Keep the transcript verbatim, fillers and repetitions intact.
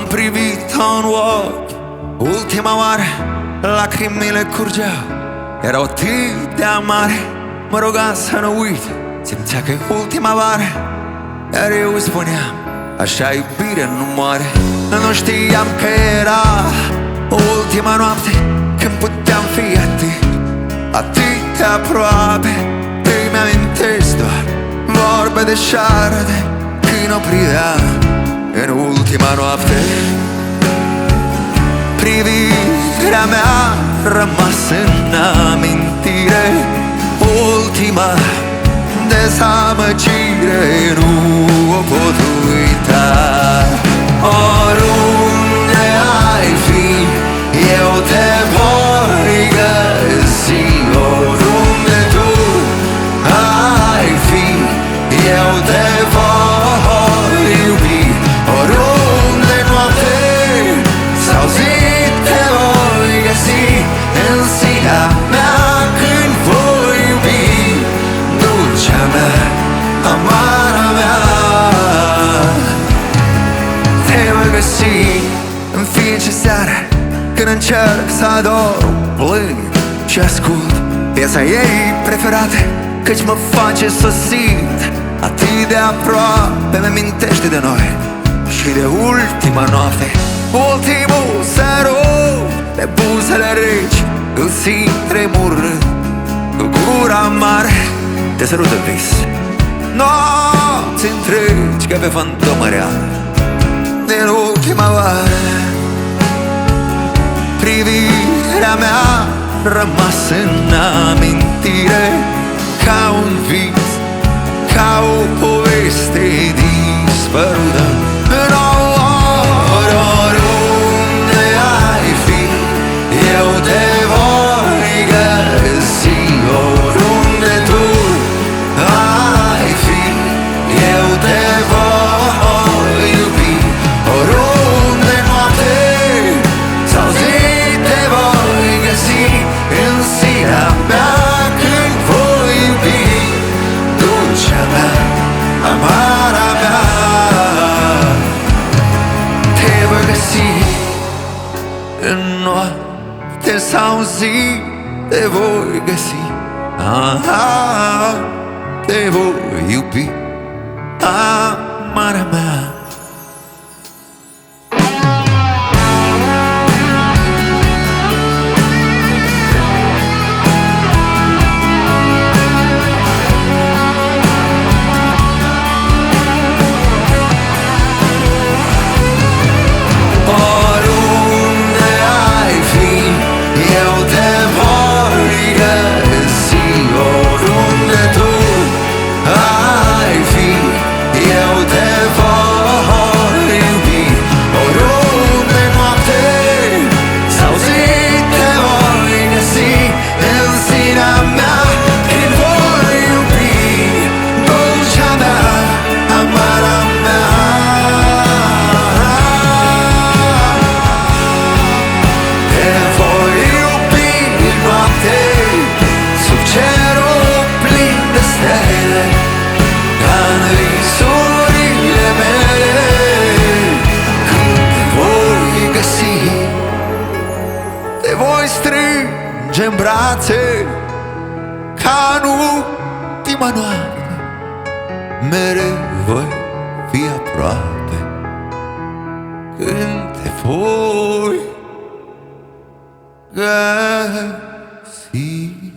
Am privit-o în ochi ultima oară, lacrimile curgeau, erau atât de amare. Mă ruga să nu uit, simțea că e ultima oară, iar eu îi spuneam, așa iubire nu moare. Nu știam că era ultima noapte, când puteam fi atât, atât de aproape. Îmi amintesc doar vorbe de șarde, când o priveam în ultima noapte. Privirea mea rămas în amintire, ultima dezamăgire, nu o pot uita. Oriunde ai fi, eu te voi găsi. Oriunde tu ai fi, eu te voi iubi. Oriunde noapte sau zi, te voi găsi în sinea mea când voi iubi. Dulcea mea, amara mea, te voi găsi în fiecare seară când încerc să adorm, plâng și ascult piesa ei preferată, căci mă face să simt atât de aproape. Mi-amintește de noi și de ultima noapte, ultimul sărut de buzele reci, îl simt tremurând cu gura mare. Te sărut în vis nopți întregi ca pe fantomă reală din ultima oară. Privirea mea rămas în amintire, ca un vis, ca o poveste dispărută. Oriunde ai fi, eu te voi găsi. Oriunde tu ai fi, eu te voi iubi. Oriunde noapte sau zi, te voi găsi în sinea mea când voi iubi. Dulcea mea, amara mea, te voi găsi în noapte sau zi, te voi găsi. Ah, te voi iubi, amara mea. Oriunde ai fi, eu te voi găsi. Oriunde tu ai fi, eu te voi iubi. Oriunde noapte sau zi, te voi găsi în sinea mea când voi iubi. Dulcea mea, amara mea, te voi iubi noapte sub cerul plin de stele, ca în visurile mele. Când te voi găsi, te voi strânge în brațe, ca în ultima noapte, mereu voi fi aproape. Când te voi găsi.